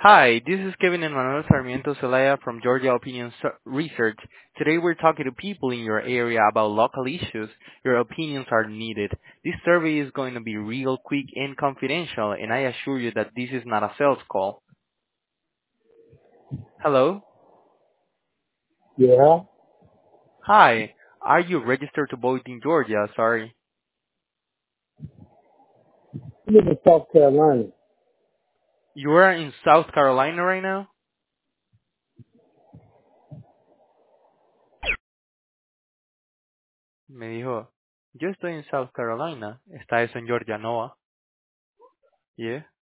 Hi, this is Kevin Emmanuel Sarmiento Zelaya from Georgia Opinion Research. Today we're talking to people in your area about local issues. Your opinions are needed. This survey is going to be real quick and confidential, and I assure you that this is not a sales call. Hello? Yeah, Hi. Are you registered to vote in Georgia? Sorry. I live in South Carolina. You are in South Carolina right now? Me dijo, yo estoy en South Carolina. Está eso en Georgia, no? Yeah.